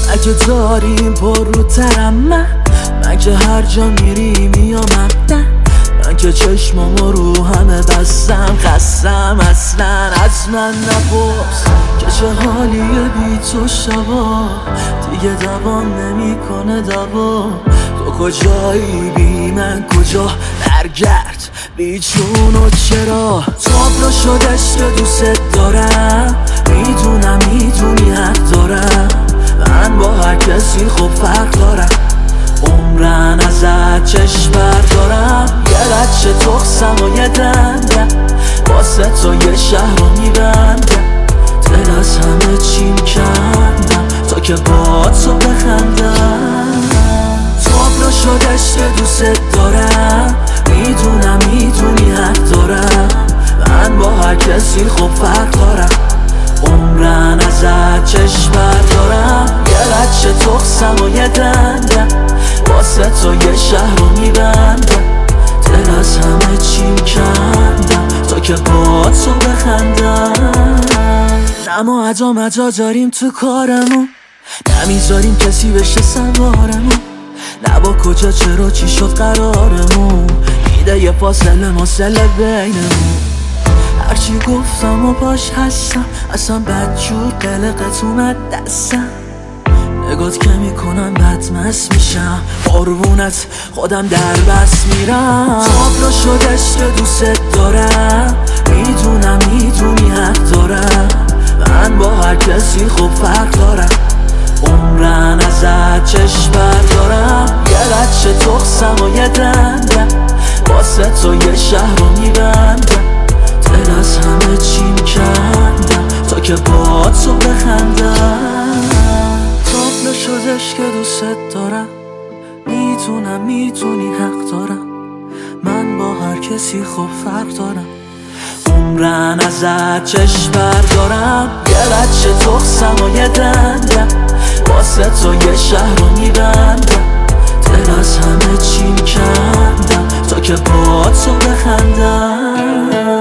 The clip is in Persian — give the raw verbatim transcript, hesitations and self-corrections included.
اگه داریم پر رو ترم من من که هر جا میری میامم نه من که چشمامو رو همه بستم خستم اصلا از من نپرس که چه حالیه بی تو شبا دیگه دوام نمیکنه دوا تو کجایی بی من کجا برگرد بیچون و چرا تابلو شدش که دوست دارم میدونم میدونی حق دارم من با هر کسی خوب فرق دارم عمرن ازت چشم بردارم یه بچه تخصم و یه دندم واسه تو یه شهر رو میبندم دل از همه چیم کندم تا که با تو بخندم تابلو شدش که دوست دارم میدونم میدونی حق دارم من با هر کسی خوب فرق دارم عمرن ازت چشم بردارم یه بچه تخصم و یه دندم واسه تو یه شهر رو میبندم دل از همه چیم کندم تا که با تو بخندم نما عجا مجا داریم تو کارمون نمیذاریم کسی بشه سوارمون نه با کجا چرا چی شد قرارمون میده یه فاصله مسله بینمون هرچی گفتم و باش هستم اصلا بدجور قلقت اومد دستم نگات که میکنم بدمست میشم قربونت خودم در بس میرم تابلو شدش که دوست دارم میدونم میدونی حق دارم من با هر کسی خوب فرق دارم عمرن ازت چشم بردارم یه بچه تخصم و یه دندم واسه تو یه شهر رو میبندم دل از همه چیم کندم تا که با تو بخندم تابلو شدش که دوست دارم میتونم میتونی حق دارم من با هر کسی خوب فرق دارم عمرن ازت چشم بردارم یه بچه تخصم و یه دندم واسه تو یه شهر رو میبندم دل از همه چیم کندم تا که با تو بخندم